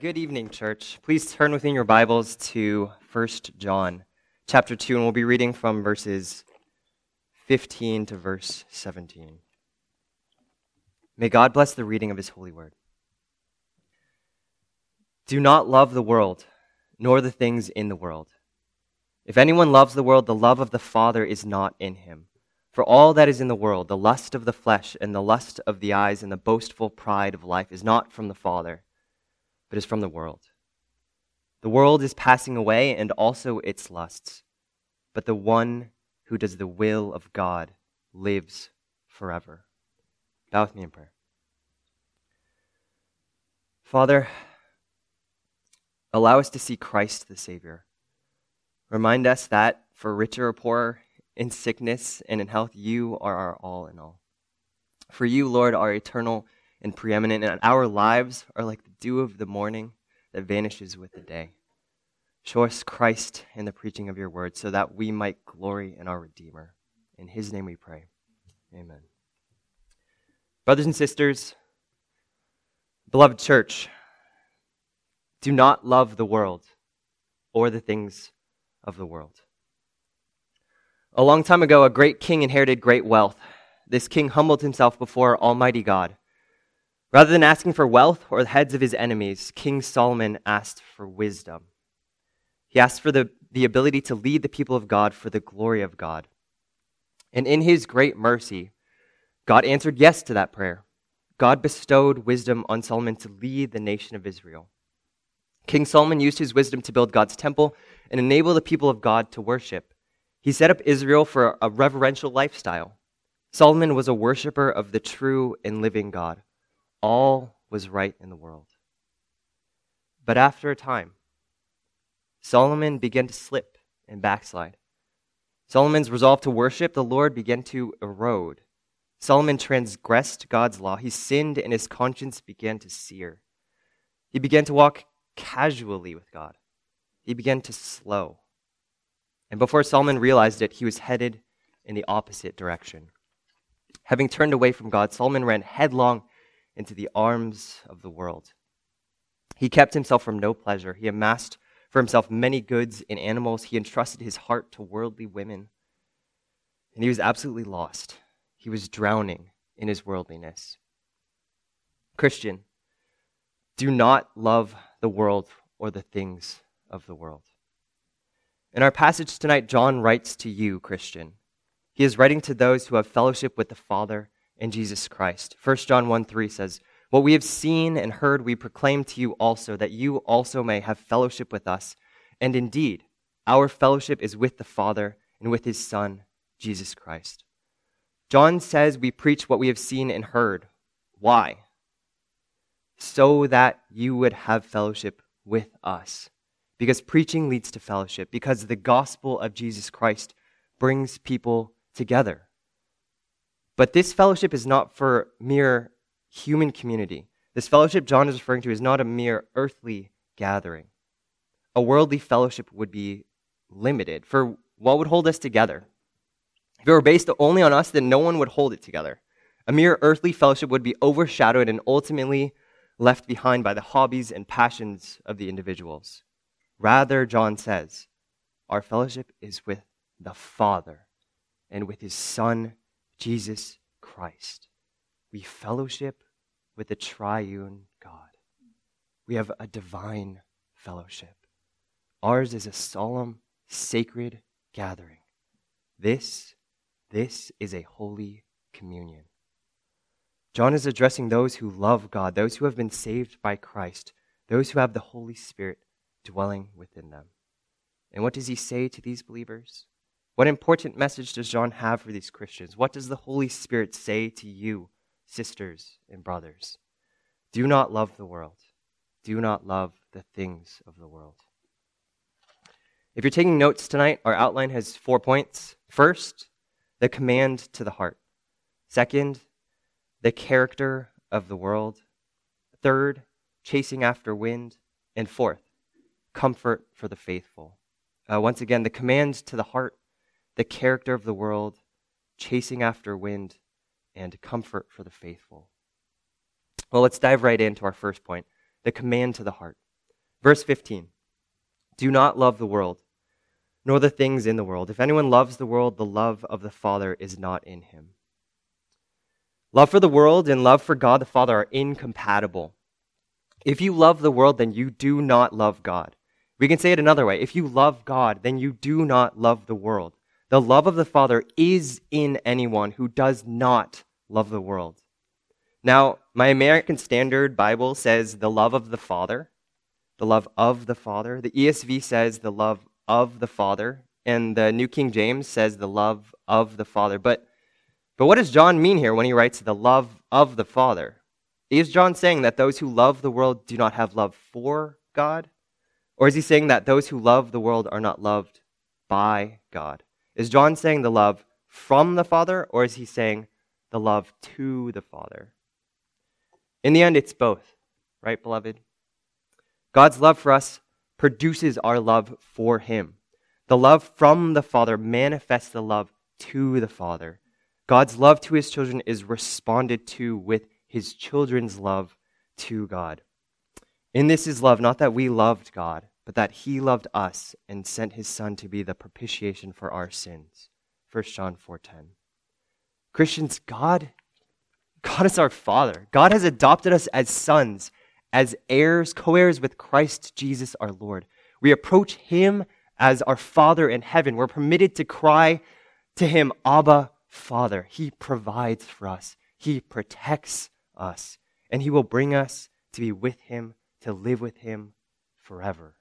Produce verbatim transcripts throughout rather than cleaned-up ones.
Good evening, church. Please turn within your Bibles to First John chapter two, and we'll be reading from verses fifteen to verse seventeen. May God bless the reading of his holy word. Do not love the world, nor the things in the world. If anyone loves the world, the love of the Father is not in him. For all that is in the world, the lust of the flesh and the lust of the eyes and the boastful pride of life is not from the Father, but is from the world. The world is passing away and also its lusts, but the one who does the will of God lives forever. Bow with me in prayer. Father, allow us to see Christ the Savior. Remind us that for richer or poorer, in sickness and in health, you are our all in all. For you, Lord, are eternal and preeminent, and our lives are like the dew of the morning that vanishes with the day. Show us Christ in the preaching of your word so that we might glory in our Redeemer. In his name we pray. Amen. Brothers and sisters, beloved church, do not love the world or the things of the world. A long time ago, a great king inherited great wealth. This king humbled himself before Almighty God. Rather than asking for wealth or the heads of his enemies, King Solomon asked for wisdom. He asked for the, the ability to lead the people of God for the glory of God. And in his great mercy, God answered yes to that prayer. God bestowed wisdom on Solomon to lead the nation of Israel. King Solomon used his wisdom to build God's temple and enable the people of God to worship. He set up Israel for a reverential lifestyle. Solomon was a worshiper of the true and living God. All was right in the world. But after a time, Solomon began to slip and backslide. Solomon's resolve to worship the Lord began to erode. Solomon transgressed God's law. He sinned and his conscience began to sear. He began to walk casually with God. He began to slow. And before Solomon realized it, he was headed in the opposite direction. Having turned away from God, Solomon ran headlong into the arms of the world. He kept himself from no pleasure. He amassed for himself many goods and animals. He entrusted his heart to worldly women. And he was absolutely lost. He was drowning in his worldliness. Christian, do not love the world or the things of the world. In our passage tonight, John writes to you, Christian. He is writing to those who have fellowship with the Father and Jesus Christ. First John one three says, "What we have seen and heard we proclaim to you also, that you also may have fellowship with us. And indeed, our fellowship is with the Father and with his Son, Jesus Christ." John says we preach what we have seen and heard. Why? So that you would have fellowship with us. Because preaching leads to fellowship. Because the gospel of Jesus Christ brings people together. But this fellowship is not for mere human community. This fellowship John is referring to is not a mere earthly gathering. A worldly fellowship would be limited. For what would hold us together? If it were based only on us, then no one would hold it together. A mere earthly fellowship would be overshadowed and ultimately left behind by the hobbies and passions of the individuals. Rather, John says, our fellowship is with the Father and with his Son, Jesus Christ. We fellowship with the triune God. We have a divine fellowship. Ours is a solemn, sacred gathering. This, this is a holy communion. John is addressing those who love God, those who have been saved by Christ, those who have the Holy Spirit dwelling within them. And what does he say to these believers? What important message does John have for these Christians? What does the Holy Spirit say to you, sisters and brothers? Do not love the world. Do not love the things of the world. If you're taking notes tonight, our outline has four points. First, the command to the heart. Second, the character of the world. Third, chasing after wind. And fourth, comfort for the faithful. Uh, once again, the command to the heart, the character of the world, chasing after wind, and comfort for the faithful. Well, let's dive right into our first point, the command to the heart. Verse fifteen, do not love the world, nor the things in the world. If anyone loves the world, the love of the Father is not in him. Love for the world and love for God the Father are incompatible. If you love the world, then you do not love God. We can say it another way. If you love God, then you do not love the world. The love of the Father is in anyone who does not love the world. Now, my American Standard Bible says the love of the Father, the love of the Father. The E S V says the love of the Father, and the New King James says the love of the Father. But, but what does John mean here when he writes the love of the Father? Is John saying that those who love the world do not have love for God? Or is he saying that those who love the world are not loved by God? Is John saying the love from the Father, or is he saying the love to the Father? In the end, it's both, right, beloved? God's love for us produces our love for him. The love from the Father manifests the love to the Father. God's love to his children is responded to with his children's love to God. In this is love, not that we loved God, but that he loved us and sent his Son to be the propitiation for our sins. First John four ten. Christians, God, God is our Father. God has adopted us as sons, as heirs, co-heirs with Christ Jesus our Lord. We approach him as our Father in heaven. We're permitted to cry to him, Abba, Father. He provides for us. He protects us. And he will bring us to be with him, to live with him forever.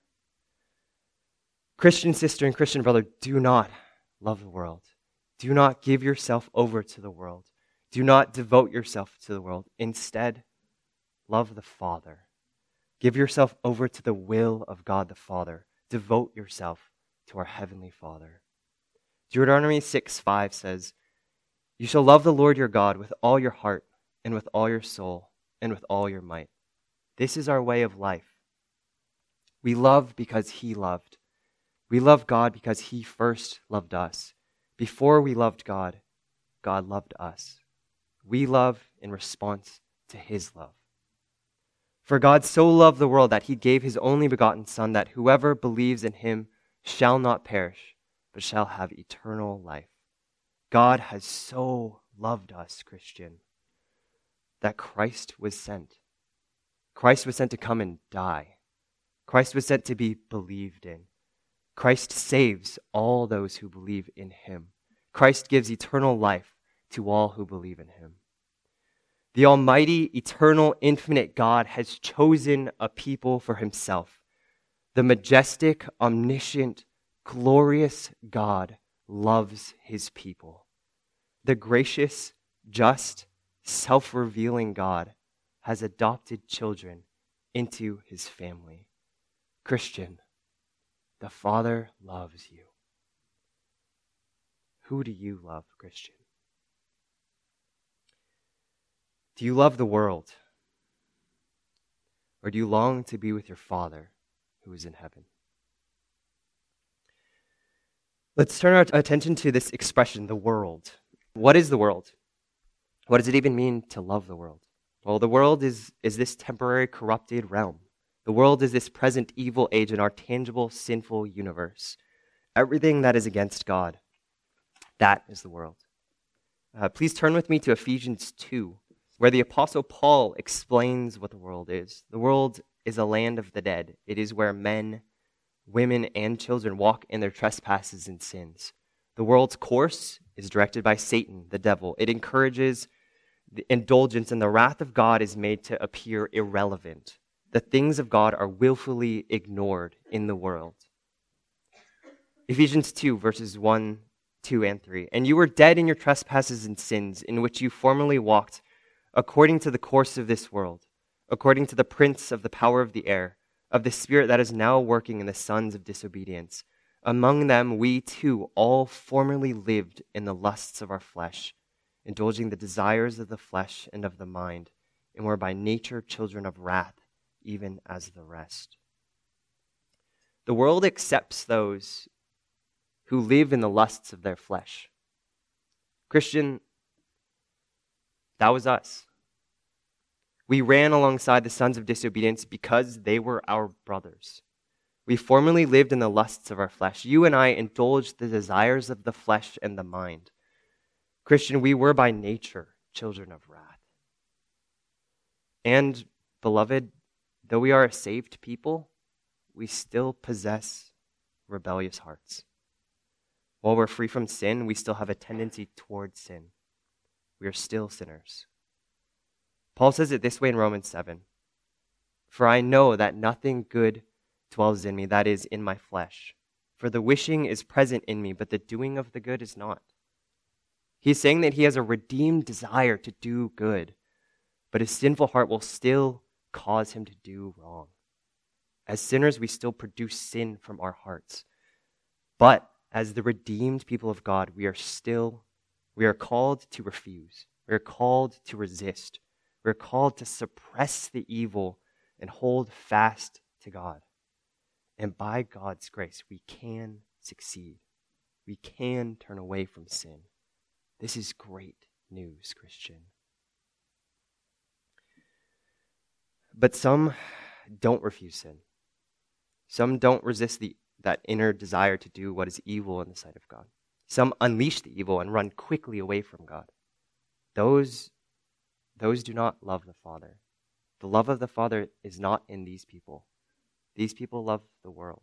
Christian sister and Christian brother, do not love the world. Do not give yourself over to the world. Do not devote yourself to the world. Instead, love the Father. Give yourself over to the will of God the Father. Devote yourself to our Heavenly Father. Deuteronomy six five says, you shall love the Lord your God with all your heart and with all your soul and with all your might. This is our way of life. We love because he loved. We love God because he first loved us. Before we loved God, God loved us. We love in response to his love. For God so loved the world that he gave his only begotten Son, that whoever believes in him shall not perish, but shall have eternal life. God has so loved us, Christian, that Christ was sent. Christ was sent to come and die. Christ was sent to be believed in. Christ saves all those who believe in him. Christ gives eternal life to all who believe in him. The almighty, eternal, infinite God has chosen a people for himself. The majestic, omniscient, glorious God loves his people. The gracious, just, self-revealing God has adopted children into his family. Christian, the Father loves you. Who do you love, Christian? Do you love the world? Or do you long to be with your Father who is in heaven? Let's turn our attention to this expression, the world. What is the world? What does it even mean to love the world? Well, the world is, is this temporary, corrupted realm. The world is this present evil age in our tangible, sinful universe. Everything that is against God, that is the world. Uh, please turn with me to Ephesians two, where the Apostle Paul explains what the world is. The world is a land of the dead. It is where men, women, and children walk in their trespasses and sins. The world's course is directed by Satan, the devil. It encourages the indulgence, and the wrath of God is made to appear irrelevant. The things of God are willfully ignored in the world. Ephesians two, verses one, two, and three. And you were dead in your trespasses and sins, in which you formerly walked, according to the course of this world, according to the prince of the power of the air, of the spirit that is now working in the sons of disobedience. Among them we too all formerly lived in the lusts of our flesh, indulging the desires of the flesh and of the mind, and were by nature children of wrath, even as the rest. The world accepts those who live in the lusts of their flesh. Christian, that was us. We ran alongside the sons of disobedience because they were our brothers. We formerly lived in the lusts of our flesh. You and I indulged the desires of the flesh and the mind. Christian, we were by nature children of wrath. And, beloved, though we are a saved people, we still possess rebellious hearts. While we're free from sin, we still have a tendency towards sin. We are still sinners. Paul says it this way in Romans seven. For I know that nothing good dwells in me, that is, in my flesh. For the wishing is present in me, but the doing of the good is not. He's saying that he has a redeemed desire to do good, but his sinful heart will still cause him to do wrong. As sinners, we still produce sin from our hearts. But as the redeemed people of God, we are still, we are called to refuse. We are called to resist. We are called to suppress the evil and hold fast to God. And by God's grace, we can succeed. We can turn away from sin. This is great news, Christian. But some don't refuse sin. Some don't resist the, that inner desire to do what is evil in the sight of God. Some unleash the evil and run quickly away from God. Those, those do not love the Father. The love of the Father is not in these people. These people love the world.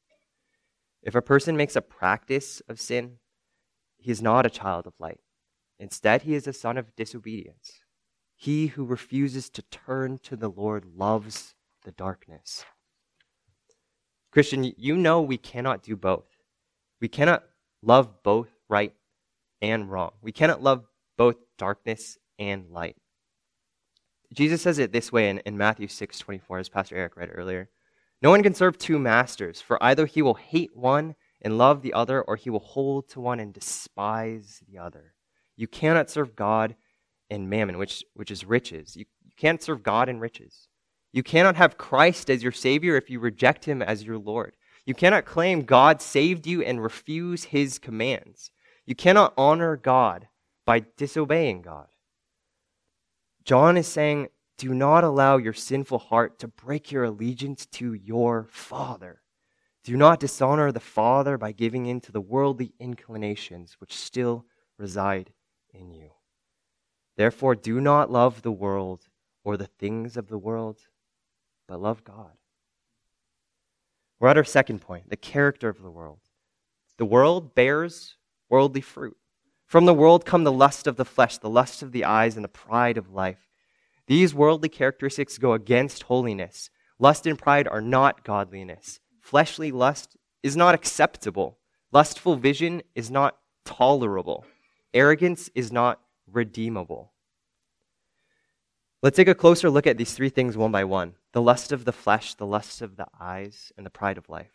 If a person makes a practice of sin, he is not a child of light. Instead, he is a son of disobedience. He who refuses to turn to the Lord loves the darkness. Christian, you know we cannot do both. We cannot love both right and wrong. We cannot love both darkness and light. Jesus says it this way in, in Matthew six twenty-four, as Pastor Eric read earlier. No one can serve two masters, for either he will hate one and love the other, or he will hold to one and despise the other. You cannot serve God and mammon, which, which is riches. You, you can't serve God and riches. You cannot have Christ as your Savior if you reject him as your Lord. You cannot claim God saved you and refuse his commands. You cannot honor God by disobeying God. John is saying, do not allow your sinful heart to break your allegiance to your Father. Do not dishonor the Father by giving in to the worldly inclinations which still reside in you. Therefore, do not love the world or the things of the world, but love God. We're at our second point, the character of the world. The world bears worldly fruit. From the world come the lust of the flesh, the lust of the eyes, and the pride of life. These worldly characteristics go against holiness. Lust and pride are not godliness. Fleshly lust is not acceptable. Lustful vision is not tolerable. Arrogance is not redeemable. Let's take a closer look at these three things one by one. The lust of the flesh, the lust of the eyes, and the pride of life.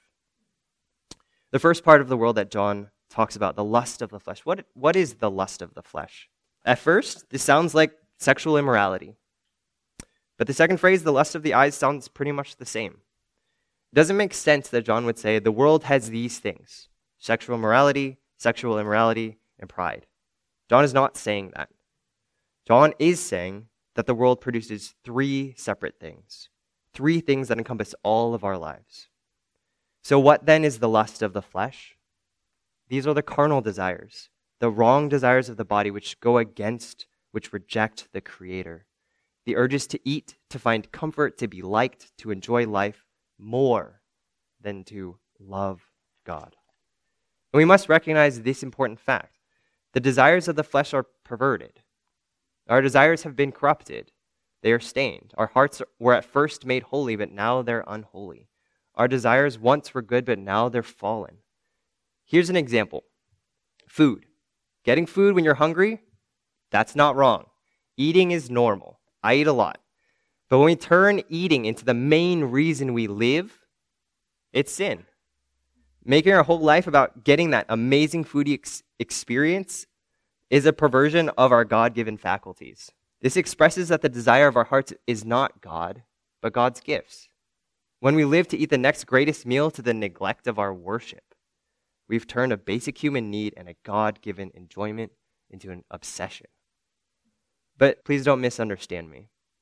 The first part of the world that John talks about, the lust of the flesh. What, what is the lust of the flesh? At first, this sounds like sexual immorality. But the second phrase, the lust of the eyes, sounds pretty much the same. It doesn't make sense that John would say the world has these things: sexual morality, sexual immorality, and pride. John is not saying that. John is saying that the world produces three separate things, three things that encompass all of our lives. So what then is the lust of the flesh? These are the carnal desires, the wrong desires of the body which go against, which reject the Creator. The urges to eat, to find comfort, to be liked, to enjoy life more than to love God. And we must recognize this important fact. The desires of the flesh are perverted. Our desires have been corrupted. They are stained. Our hearts were at first made holy, but now they're unholy. Our desires once were good, but now they're fallen. Here's an example. Food. Getting food when you're hungry, that's not wrong. Eating is normal. I eat a lot. But when we turn eating into the main reason we live, it's sin. Making our whole life about getting that amazing food ex- experience is a perversion of our God-given faculties. This expresses that the desire of our hearts is not God, but God's gifts. When we live to eat the next greatest meal to the neglect of our worship, we've turned a basic human need and a God-given enjoyment into an obsession. But please don't misunderstand me.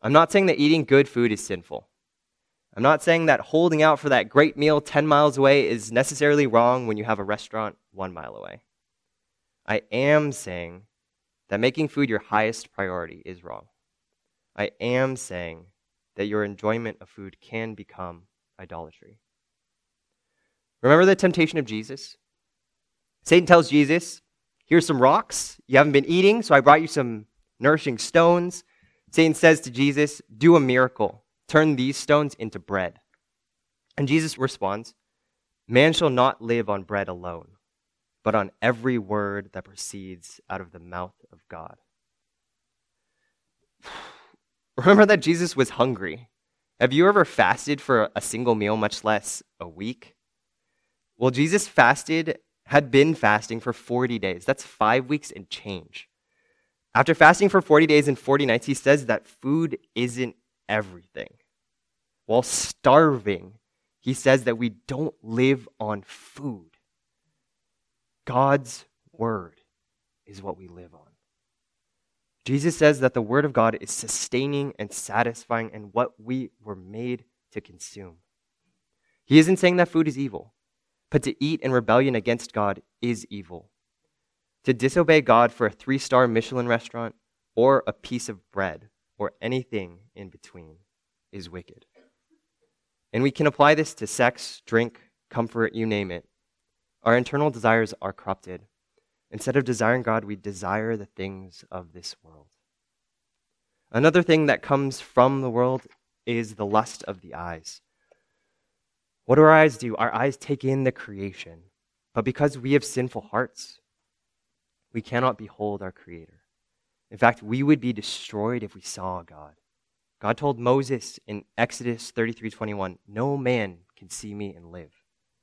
I'm not saying that eating good food is sinful. I'm not saying that holding out for that great meal ten miles away is necessarily wrong when you have a restaurant one mile away. I am saying that making food your highest priority is wrong. I am saying that your enjoyment of food can become idolatry. Remember the temptation of Jesus? Satan tells Jesus, here's some rocks. You haven't been eating, so I brought you some nourishing stones. Satan says to Jesus, do a miracle. Turn these stones into bread. And Jesus responds, man shall not live on bread alone, but on every word that proceeds out of the mouth of God. Remember that Jesus was hungry. Have you ever fasted for a single meal, much less a week? Well, Jesus fasted, had been fasting for forty days. That's five weeks and change. After fasting for forty days and forty nights, he says that food isn't everything. While starving, he says that we don't live on food. God's word is what we live on. Jesus says that the word of God is sustaining and satisfying and what we were made to consume. He isn't saying that food is evil, but to eat in rebellion against God is evil. To disobey God for a three-star Michelin restaurant or a piece of bread or anything in between is wicked. And we can apply this to sex, drink, comfort, you name it. Our internal desires are corrupted. Instead of desiring God, we desire the things of this world. Another thing that comes from the world is the lust of the eyes. What do our eyes do? Our eyes take in the creation. But because we have sinful hearts, we cannot behold our Creator. In fact, we would be destroyed if we saw God. God told Moses in Exodus thirty-three twenty-one, no man can see me and live.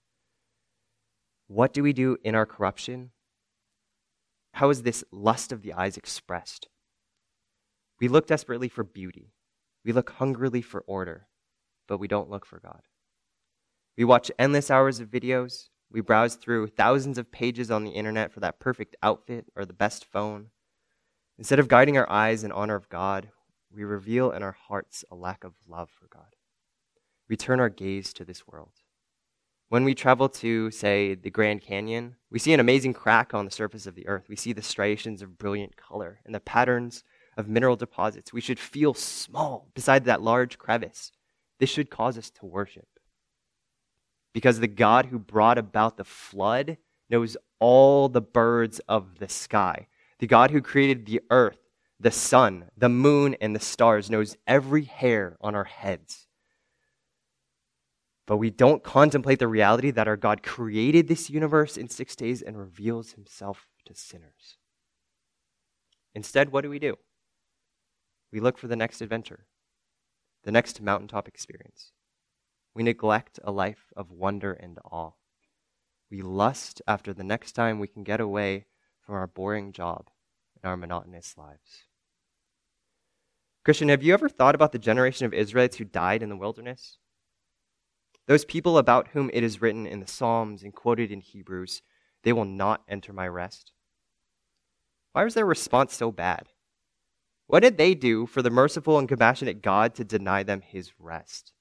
What do we do in our corruption? How is this lust of the eyes expressed? We look desperately for beauty. We look hungrily for order, but we don't look for God. We watch endless hours of videos. We browse through thousands of pages on the internet for that perfect outfit or the best phone. Instead of guiding our eyes in honor of God, we reveal in our hearts a lack of love for God. We turn our gaze to this world. When we travel to, say, the Grand Canyon, we see an amazing crack on the surface of the earth. We see the striations of brilliant color and the patterns of mineral deposits. We should feel small beside that large crevice. This should cause us to worship. Because the God who brought about the flood knows all the birds of the sky. The God who created the earth, the sun, the moon, and the stars knows every hair on our heads. But we don't contemplate the reality that our God created this universe in six days and reveals himself to sinners. Instead, what do we do? We look for the next adventure, the next mountaintop experience. We neglect a life of wonder and awe. We lust after the next time we can get away from our boring job and our monotonous lives. Christian, have you ever thought about the generation of Israelites who died in the wilderness? Those people about whom it is written in the Psalms and quoted in Hebrews, they will not enter my rest. Why was their response so bad? What did they do for the merciful and compassionate God to deny them his rest?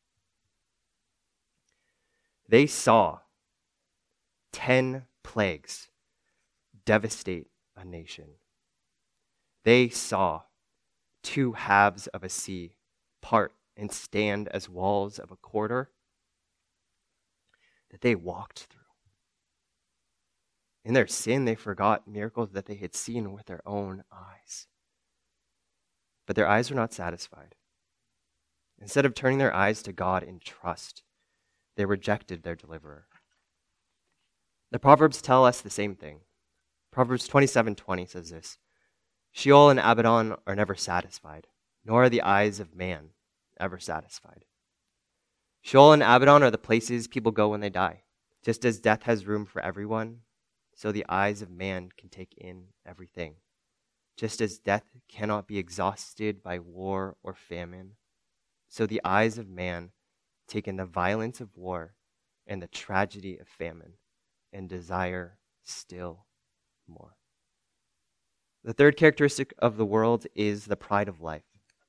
They saw ten plagues devastate a nation. They saw two halves of a sea part and stand as walls of a quarter that they walked through. In their sin, they forgot miracles that they had seen with their own eyes. But their eyes were not satisfied. Instead of turning their eyes to God in trust, they rejected their deliverer. The Proverbs tell us the same thing. Proverbs twenty-seven twenty says this, Sheol and Abaddon are never satisfied, nor are the eyes of man ever satisfied. Sheol and Abaddon are the places people go when they die. Just as death has room for everyone, so the eyes of man can take in everything. Just as death cannot be exhausted by war or famine, so the eyes of man take in the violence of war and the tragedy of famine and desire still more. The third characteristic of the world is the pride of life.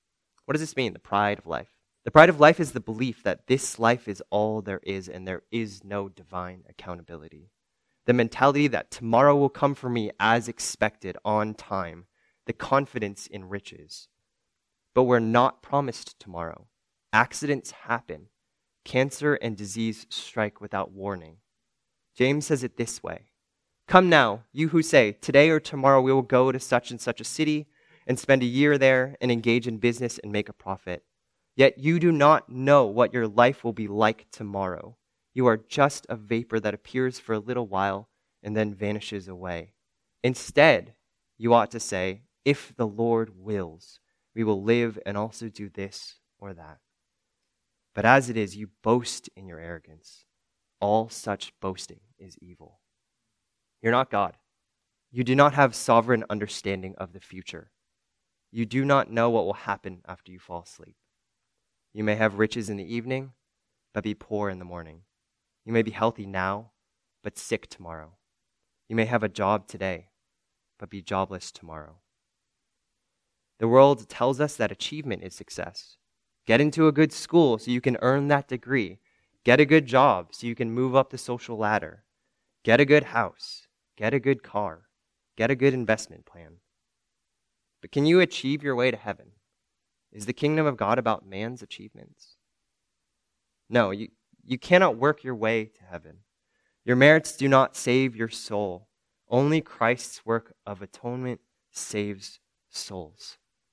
What does this mean, the pride of life? The pride of life is the belief that this life is all there is and there is no divine accountability. The mentality that tomorrow will come for me as expected, on time. The confidence in riches. But we're not promised tomorrow. Accidents happen. Cancer and disease strike without warning. James says it this way. Come now, you who say, today or tomorrow we will go to such and such a city and spend a year there and engage in business and make a profit. Yet you do not know what your life will be like tomorrow. You are just a vapor that appears for a little while and then vanishes away. Instead, you ought to say, if the Lord wills, we will live and also do this or that. But as it is, you boast in your arrogance. All such boasting is evil. You're not God. You do not have sovereign understanding of the future. You do not know what will happen after you fall asleep. You may have riches in the evening, but be poor in the morning. You may be healthy now, but sick tomorrow. You may have a job today, but be jobless tomorrow. The world tells us that achievement is success. Get into a good school so you can earn that degree. Get a good job so you can move up the social ladder. Get a good house. Get a good car. Get a good investment plan. But can you achieve your way to heaven? Is the kingdom of God about man's achievements? No, you, you cannot work your way to heaven. Your merits do not save your soul. Only Christ's work of atonement saves souls.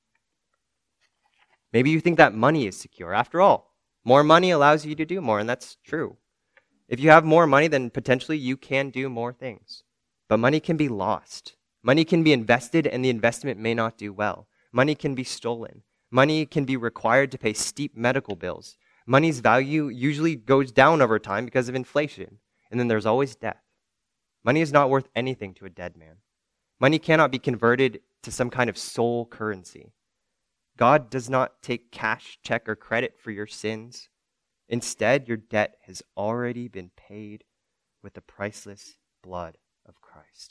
Maybe you think that money is secure. After all, more money allows you to do more, and that's true. If you have more money, then potentially you can do more things. But money can be lost. Money can be invested, and the investment may not do well. Money can be stolen. Money can be required to pay steep medical bills. Money's value usually goes down over time because of inflation. And then there's always death. Money is not worth anything to a dead man. Money cannot be converted to some kind of soul currency. God does not take cash, check, or credit for your sins. Instead, your debt has already been paid with the priceless blood of Christ.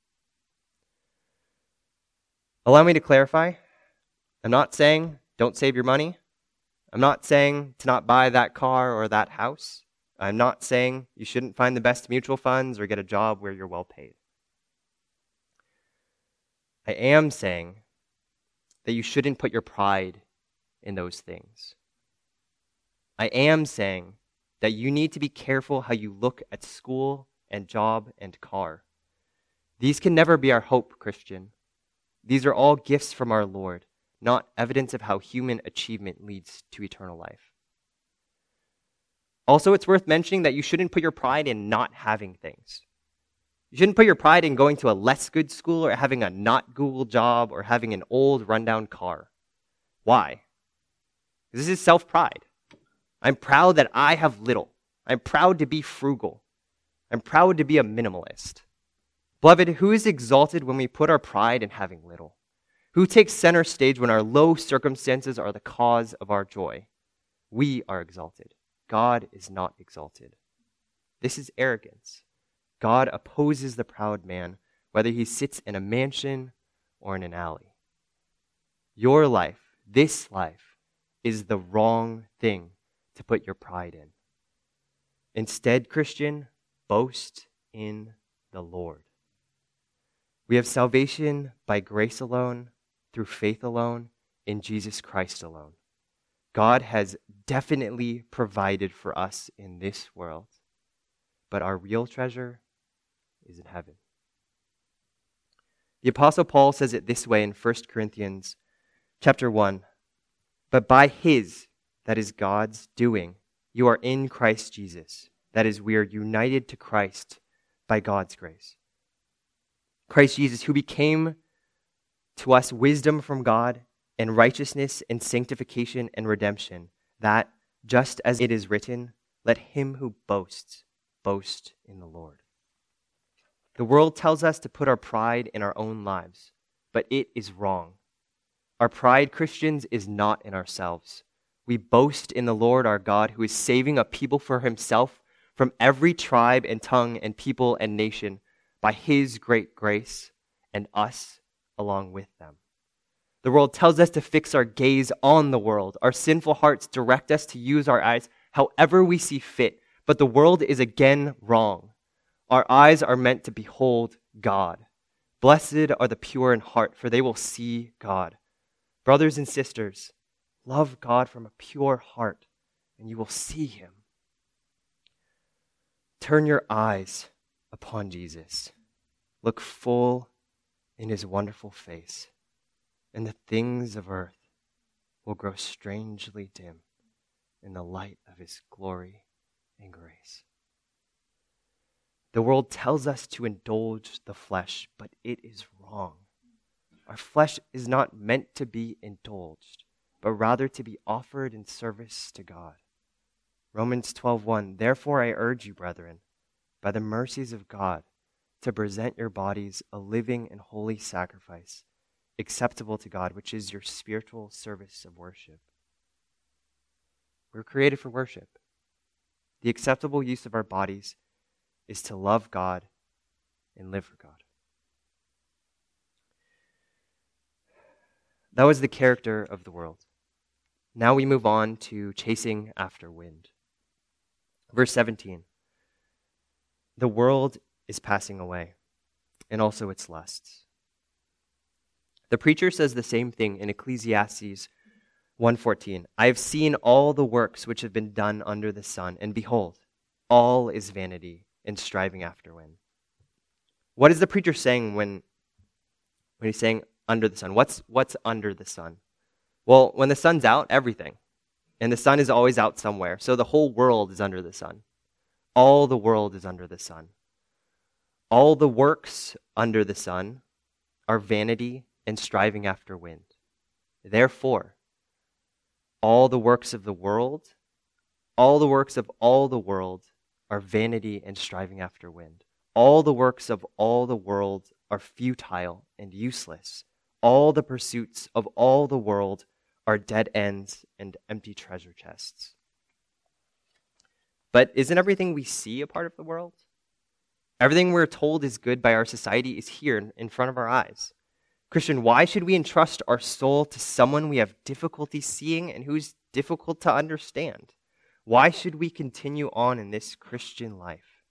Allow me to clarify. I'm not saying don't save your money. I'm not saying to not buy that car or that house. I'm not saying you shouldn't find the best mutual funds or get a job where you're well paid. I am saying that you shouldn't put your pride in those things. I am saying that you need to be careful how you look at school and job and car. These can never be our hope, Christian. These are all gifts from our Lord, not evidence of how human achievement leads to eternal life. Also, it's worth mentioning that you shouldn't put your pride in not having things. You shouldn't put your pride in going to a less good school or having a not Google job or having an old rundown car. Why? Because this is self-pride. I'm proud that I have little. I'm proud to be frugal. I'm proud to be a minimalist. Beloved, who is exalted when we put our pride in having little? Who takes center stage when our low circumstances are the cause of our joy? We are exalted. God is not exalted. This is arrogance. God opposes the proud man, whether he sits in a mansion or in an alley. Your life, this life, is the wrong thing to put your pride in. Instead, Christian, boast in the Lord. We have salvation by grace alone, through faith alone, in Jesus Christ alone. God has definitely provided for us in this world, but our real treasure is in heaven. The Apostle Paul says it this way in First Corinthians chapter one. But by his, that is God's doing, you are in Christ Jesus. That is, we are united to Christ by God's grace. Christ Jesus, who became to us wisdom from God and righteousness and sanctification and redemption, that, just as it is written, let him who boasts, boast in the Lord. The world tells us to put our pride in our own lives, but it is wrong. Our pride, Christians, is not in ourselves. We boast in the Lord our God, who is saving a people for himself from every tribe and tongue and people and nation by his great grace, and us along with them. The world tells us to fix our gaze on the world. Our sinful hearts direct us to use our eyes however we see fit, but the world is again wrong. Our eyes are meant to behold God. Blessed are the pure in heart, for they will see God. Brothers and sisters, love God from a pure heart, and you will see him. Turn your eyes upon Jesus. Look full in his wonderful face, and the things of earth will grow strangely dim in the light of his glory and grace. The world tells us to indulge the flesh, but it is wrong. Our flesh is not meant to be indulged, but rather to be offered in service to God. Romans twelve one, therefore I urge you, brethren, by the mercies of God, to present your bodies a living and holy sacrifice, acceptable to God, which is your spiritual service of worship. We're created for worship. The acceptable use of our bodies is to love God and live for God. That was the character of the world. Now we move on to chasing after wind. Verse seventeen. The world is passing away, and also its lusts. The preacher says the same thing in Ecclesiastes one fourteen. I have seen all the works which have been done under the sun, and behold, all is vanity and striving after wind. What is the preacher saying when, when he's saying under the sun? What's, what's under the sun? Well, when the sun's out, everything. And the sun is always out somewhere. So the whole world is under the sun. All the world is under the sun. All the works under the sun are vanity and striving after wind. Therefore, all the works of the world, all the works of all the world are vanity and striving after wind. All the works of all the world are futile and useless. All the pursuits of all the world are dead ends and empty treasure chests. But isn't everything we see a part of the world? Everything we're told is good by our society is here in front of our eyes. Christian, why should we entrust our soul to someone we have difficulty seeing and who's difficult to understand? Why should we continue on in this Christian life?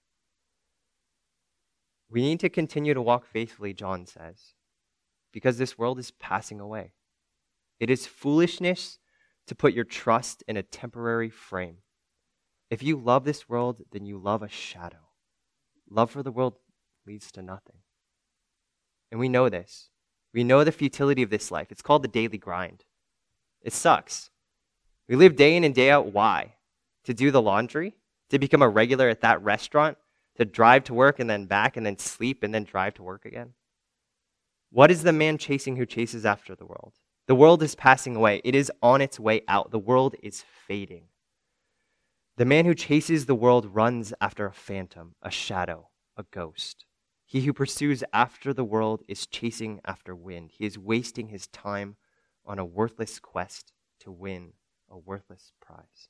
We need to continue to walk faithfully, John says, because this world is passing away. It is foolishness to put your trust in a temporary frame. If you love this world, then you love a shadow. Love for the world leads to nothing. And we know this. We know the futility of this life. It's called the daily grind. It sucks. We live day in and day out. Why? To do the laundry? To become a regular at that restaurant? To drive to work and then back and then sleep and then drive to work again? What is the man chasing who chases after the world? The world is passing away. It is on its way out. The world is fading. The man who chases the world runs after a phantom, a shadow, a ghost. He who pursues after the world is chasing after wind. He is wasting his time on a worthless quest to win a worthless prize.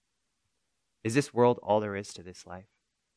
Is this world all there is to this life?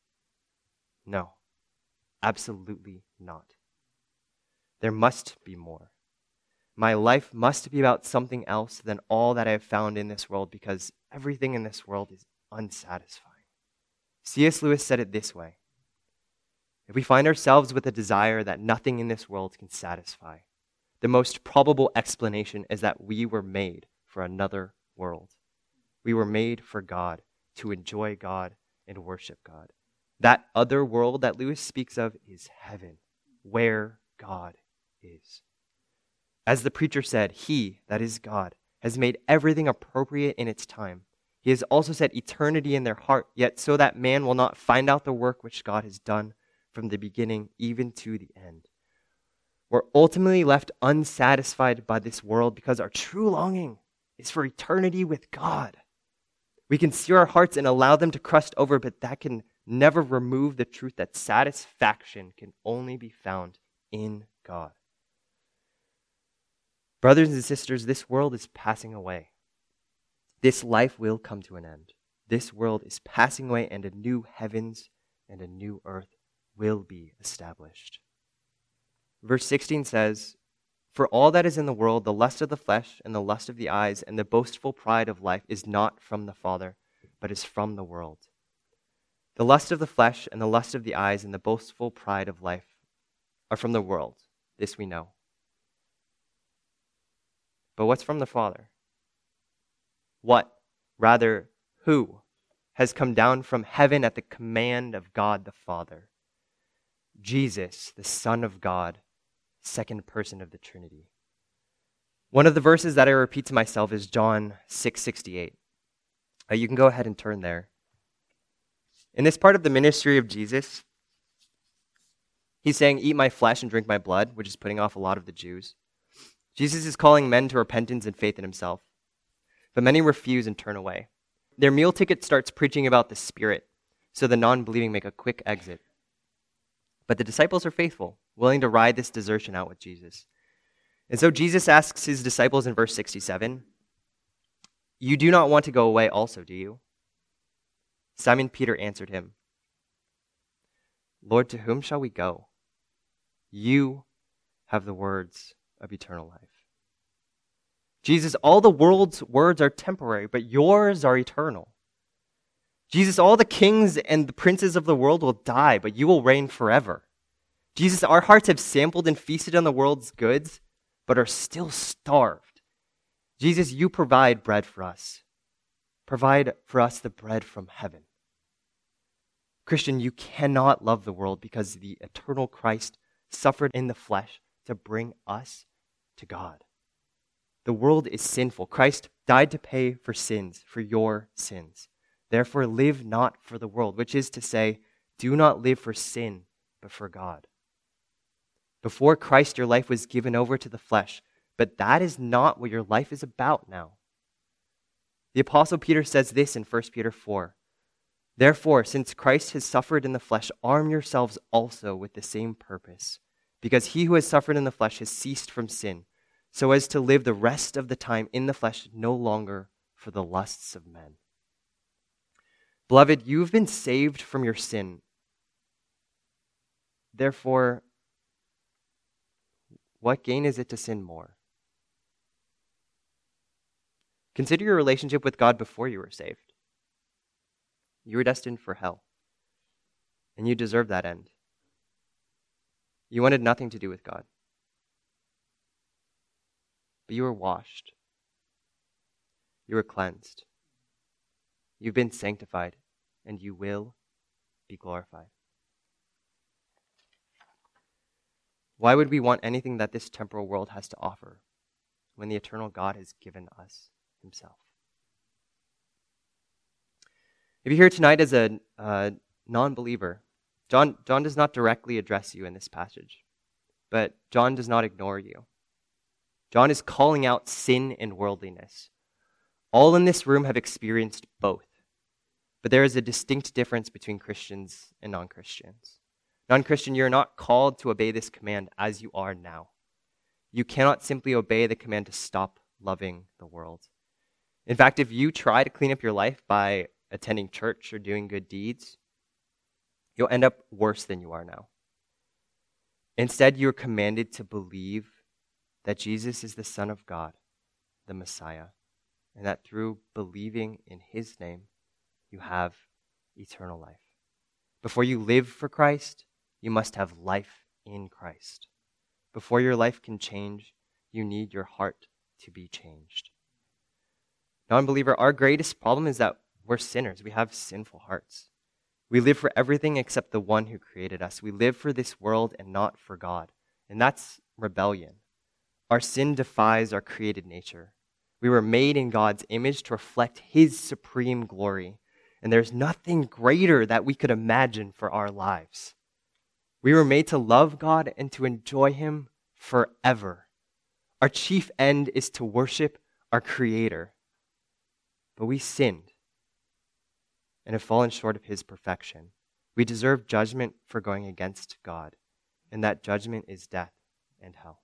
No, absolutely not. There must be more. My life must be about something else than all that I have found in this world, because everything in this world is unsatisfying. C S Lewis said it this way: if we find ourselves with a desire that nothing in this world can satisfy, the most probable explanation is that we were made for another world. We were made for God, to enjoy God and worship God. That other world that Lewis speaks of is heaven, where God is. As the preacher said, he, that is God, has made everything appropriate in its time. He has also set eternity in their heart, yet so that man will not find out the work which God has done from the beginning even to the end. We're ultimately left unsatisfied by this world because our true longing is for eternity with God. We can sear our hearts and allow them to crust over, but that can never remove the truth that satisfaction can only be found in God. Brothers and sisters, this world is passing away. This life will come to an end. This world is passing away, and a new heavens and a new earth will be established. Verse sixteen says, For all that is in the world, the lust of the flesh and the lust of the eyes and the boastful pride of life is not from the Father, but is from the world. The lust of the flesh and the lust of the eyes and the boastful pride of life are from the world. This we know. But what's from the Father? What, rather, who has come down from heaven at the command of God the Father? Jesus, the Son of God, second person of the Trinity. One of the verses that I repeat to myself is John six sixty-eight. Uh, you can go ahead and turn there. In this part of the ministry of Jesus, he's saying, eat my flesh and drink my blood, which is putting off a lot of the Jews. Jesus is calling men to repentance and faith in himself. But many refuse and turn away. Their meal ticket starts preaching about the Spirit, so the non-believing make a quick exit. But the disciples are faithful, willing to ride this desertion out with Jesus. And so Jesus asks his disciples in verse sixty-seven, you do not want to go away also, do you? Simon Peter answered him, Lord, to whom shall we go? You have the words of eternal life. Jesus, all the world's words are temporary, but yours are eternal. Jesus, all the kings and the princes of the world will die, but you will reign forever. Jesus, our hearts have sampled and feasted on the world's goods, but are still starved. Jesus, you provide bread for us. Provide for us the bread from heaven. Christian, you cannot love the world because the eternal Christ suffered in the flesh to bring us to God. The world is sinful. Christ died to pay for sins, for your sins. Therefore, live not for the world, which is to say, do not live for sin, but for God. Before Christ, your life was given over to the flesh, but that is not what your life is about now. The Apostle Peter says this in First Peter four. Therefore, since Christ has suffered in the flesh, arm yourselves also with the same purpose, because he who has suffered in the flesh has ceased from sin, so as to live the rest of the time in the flesh no longer for the lusts of men. Beloved, you've been saved from your sin. Therefore, what gain is it to sin more? Consider your relationship with God before you were saved. You were destined for hell, and you deserved that end. You wanted nothing to do with God. But you were washed. You were cleansed. You've been sanctified, and you will be glorified. Why would we want anything that this temporal world has to offer when the eternal God has given us himself? If you're here tonight as a uh, non-believer, John, John does not directly address you in this passage, but John does not ignore you. John is calling out sin and worldliness. All in this room have experienced both, but there is a distinct difference between Christians and non-Christians. Non-Christian, you're not called to obey this command as you are now. You cannot simply obey the command to stop loving the world. In fact, if you try to clean up your life by attending church or doing good deeds, you'll end up worse than you are now. Instead, you're commanded to believe that Jesus is the Son of God, the Messiah, and that through believing in his name, you have eternal life. Before you live for Christ, you must have life in Christ. Before your life can change, you need your heart to be changed. Non-believer, our greatest problem is that we're sinners. We have sinful hearts. We live for everything except the one who created us. We live for this world and not for God. And that's rebellion. Our sin defies our created nature. We were made in God's image to reflect his supreme glory. And there's nothing greater that we could imagine for our lives. We were made to love God and to enjoy him forever. Our chief end is to worship our Creator. But we sinned and have fallen short of his perfection. We deserve judgment for going against God, and that judgment is death and hell.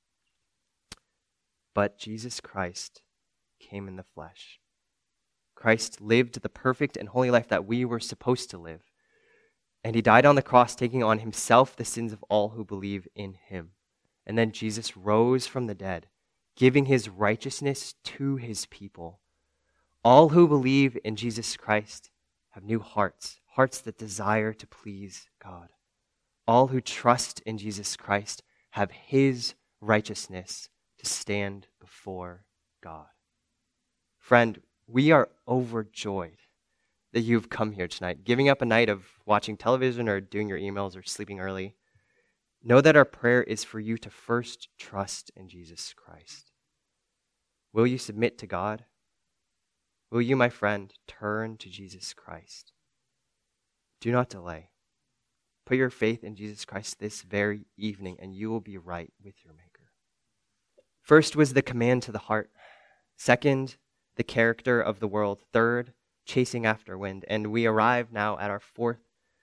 But Jesus Christ came in the flesh. Christ lived the perfect and holy life that we were supposed to live. And he died on the cross, taking on himself the sins of all who believe in him. And then Jesus rose from the dead, giving his righteousness to his people. All who believe in Jesus Christ have new hearts, hearts that desire to please God. All who trust in Jesus Christ have his righteousness to stand before God. Friend, we are overjoyed that you've come here tonight, giving up a night of watching television or doing your emails or sleeping early. Know that our prayer is for you to first trust in Jesus Christ. Will you submit to God? Will you, my friend, turn to Jesus Christ? Do not delay. Put your faith in Jesus Christ this very evening, and you will be right with your Maker. First was the command to the heart. Second, the character of the world. Third, chasing after wind. And we arrive now at our fourth,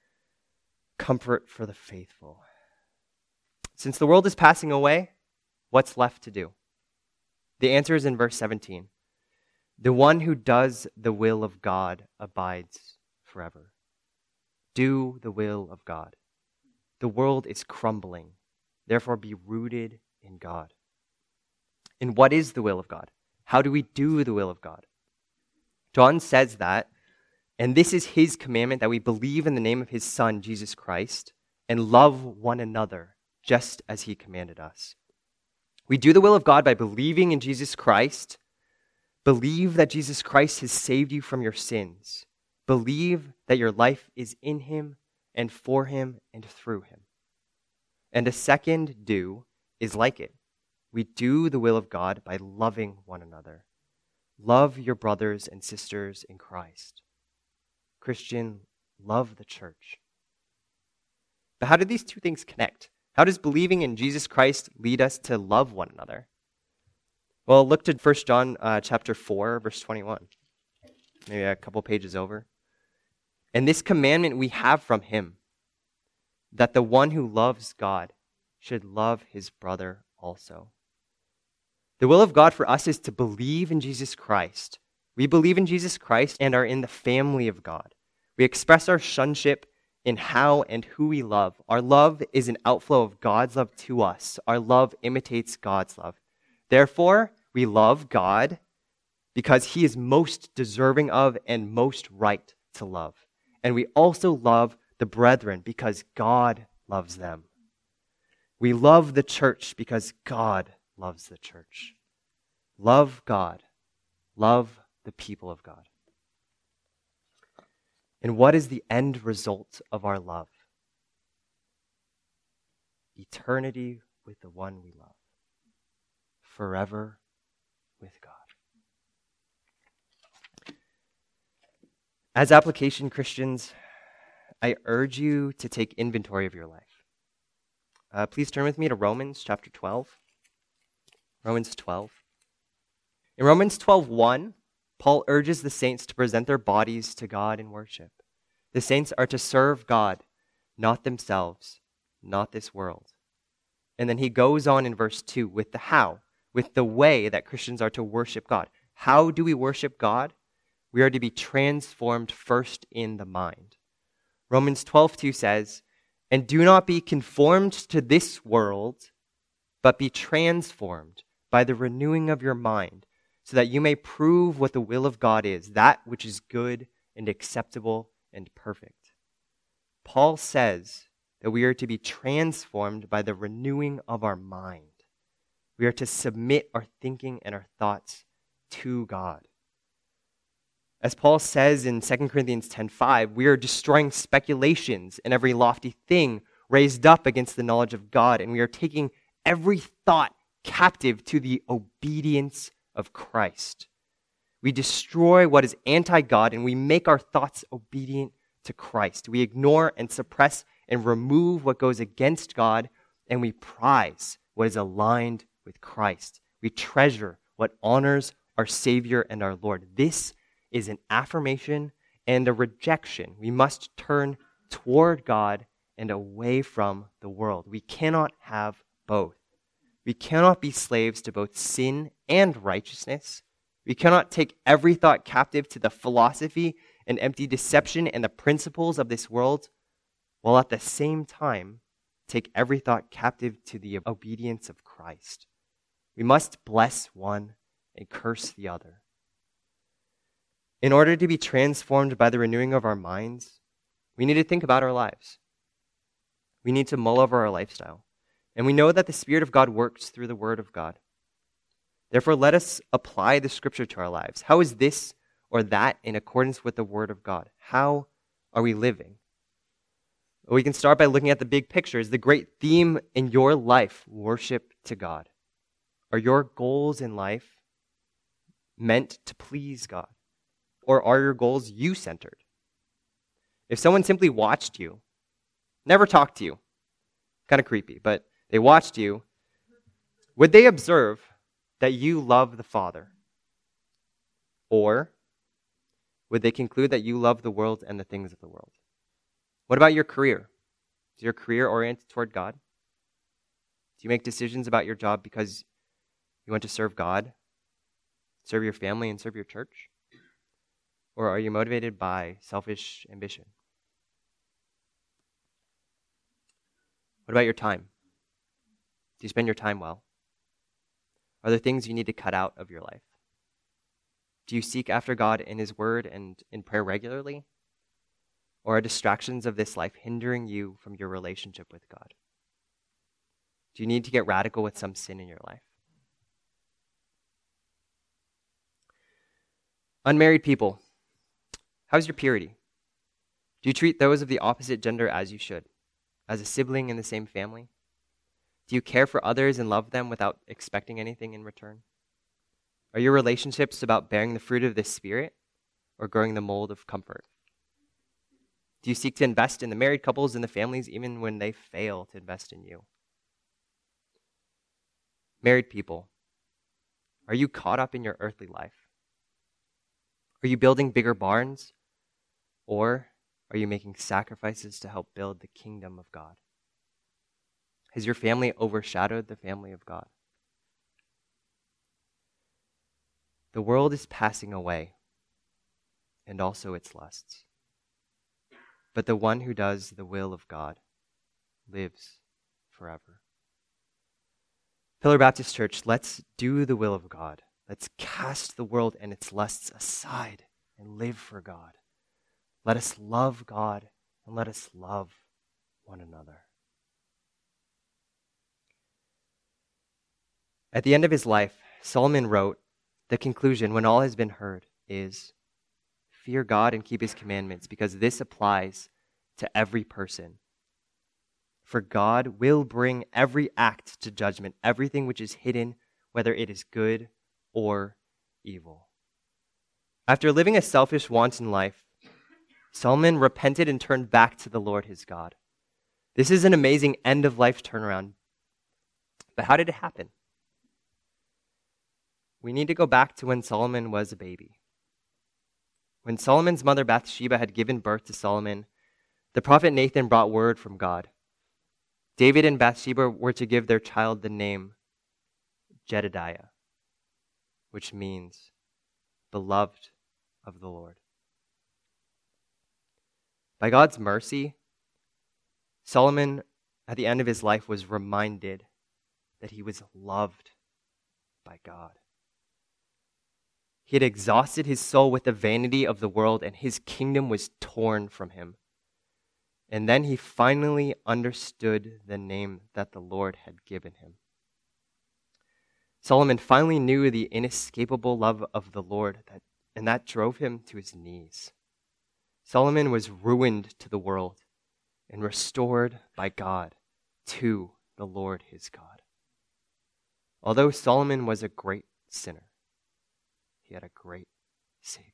comfort for the faithful. Since the world is passing away, what's left to do? The answer is in verse seventeen. The one who does the will of God abides forever. Do the will of God. The world is crumbling. Therefore, be rooted in God. And what is the will of God? How do we do the will of God? John says that, and this is his commandment, that we believe in the name of his Son, Jesus Christ, and love one another just as he commanded us. We do the will of God by believing in Jesus Christ. Believe that Jesus Christ has saved you from your sins. Believe that your life is in him and for him and through him. And a second do is like it. We do the will of God by loving one another. Love your brothers and sisters in Christ. Christian, love the church. But how do these two things connect? How does believing in Jesus Christ lead us to love one another? Well, look to First John uh, chapter four, verse twenty-one. Maybe a couple pages over. And this commandment we have from him, that the one who loves God should love his brother also. The will of God for us is to believe in Jesus Christ. We believe in Jesus Christ and are in the family of God. We express our sonship in how and who we love. Our love is an outflow of God's love to us. Our love imitates God's love. Therefore, we love God because he is most deserving of and most right to love. And we also love the brethren because God loves them. We love the church because God loves the church. Love God. Love the people of God. And what is the end result of our love? Eternity with the one we love. Forever with God. As application Christians, I urge you to take inventory of your life. Uh, please turn with me to Romans chapter twelve. Romans twelve. In Romans twelve one, Paul urges the saints to present their bodies to God in worship. The saints are to serve God, not themselves, not this world. And then he goes on in verse two with the how, with the way that Christians are to worship God. How do we worship God? We are to be transformed first in the mind. Romans twelve two says, "And do not be conformed to this world, but be transformed by the renewing of your mind, so that you may prove what the will of God is, that which is good and acceptable and perfect." Paul says that we are to be transformed by the renewing of our mind. We are to submit our thinking and our thoughts to God. As Paul says in Second Corinthians ten five, we are destroying speculations and every lofty thing raised up against the knowledge of God, and we are taking every thought captive to the obedience of Christ. We destroy what is anti-God, and we make our thoughts obedient to Christ. We ignore and suppress and remove what goes against God, and we prize what is aligned with Christ. We treasure what honors our Savior and our Lord. This is an affirmation and a rejection. We must turn toward God and away from the world. We cannot have both. We cannot be slaves to both sin and righteousness. We cannot take every thought captive to the philosophy and empty deception and the principles of this world, while at the same time take every thought captive to the obedience of Christ. We must bless one and curse the other. In order to be transformed by the renewing of our minds, we need to think about our lives. We need to mull over our lifestyle. And we know that the Spirit of God works through the Word of God. Therefore, let us apply the Scripture to our lives. How is this or that in accordance with the Word of God? How are we living? We can start by looking at the big picture. Is the great theme in your life worship to God? Are your goals in life meant to please God? Or are your goals you-centered? If someone simply watched you, never talked to you, kind of creepy, but they watched you, would they observe that you love the Father? Or would they conclude that you love the world and the things of the world? What about your career? Is your career oriented toward God? Do you make decisions about your job because you want to serve God, serve your family, and serve your church? Or are you motivated by selfish ambition? What about your time? Do you spend your time well? Are there things you need to cut out of your life? Do you seek after God in His Word and in prayer regularly? Or are distractions of this life hindering you from your relationship with God? Do you need to get radical with some sin in your life? Unmarried people, how's your purity? Do you treat those of the opposite gender as you should, as a sibling in the same family? Do you care for others and love them without expecting anything in return? Are your relationships about bearing the fruit of the Spirit or growing the mold of comfort? Do you seek to invest in the married couples and the families even when they fail to invest in you? Married people, are you caught up in your earthly life? Are you building bigger barns? Or are you making sacrifices to help build the kingdom of God? Has your family overshadowed the family of God? The world is passing away, and also its lusts. But the one who does the will of God lives forever. Pillar Baptist Church, let's do the will of God. Let's cast the world and its lusts aside and live for God. Let us love God and let us love one another. At the end of his life, Solomon wrote, the conclusion, when all has been heard, is fear God and keep His commandments, because this applies to every person. For God will bring every act to judgment, everything which is hidden, whether it is good or evil. After living a selfish, wanton life, Solomon repented and turned back to the Lord his God. This is an amazing end-of-life turnaround. But how did it happen? We need to go back to when Solomon was a baby. When Solomon's mother Bathsheba had given birth to Solomon, the prophet Nathan brought word from God. David and Bathsheba were to give their child the name Jedediah, which means beloved of the Lord. By God's mercy, Solomon, at the end of his life, was reminded that he was loved by God. He had exhausted his soul with the vanity of the world, and his kingdom was torn from him. And then he finally understood the name that the Lord had given him. Solomon finally knew the inescapable love of the Lord, that, and that drove him to his knees. Solomon was ruined to the world and restored by God to the Lord his God. Although Solomon was a great sinner, he had a great Savior.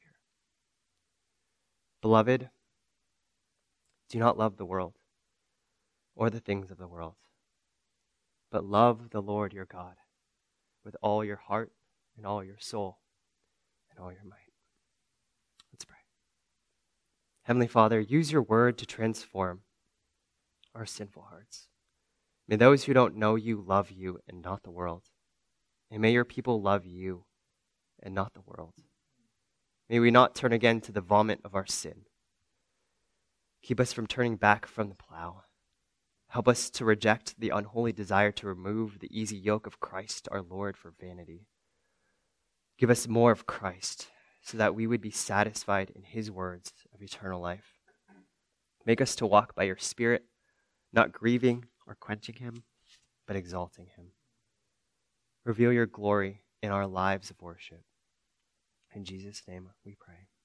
Beloved, do not love the world or the things of the world, but love the Lord your God with all your heart and all your soul and all your might. Let's pray. Heavenly Father, use your word to transform our sinful hearts. May those who don't know you love you and not the world. And may your people love you and not the world. May we not turn again to the vomit of our sin. Keep us from turning back from the plow. Help us to reject the unholy desire to remove the easy yoke of Christ our Lord for vanity. Give us more of Christ so that we would be satisfied in his words of eternal life. Make us to walk by your Spirit, not grieving or quenching him, but exalting him. Reveal your glory in our lives of worship. In Jesus' name we pray.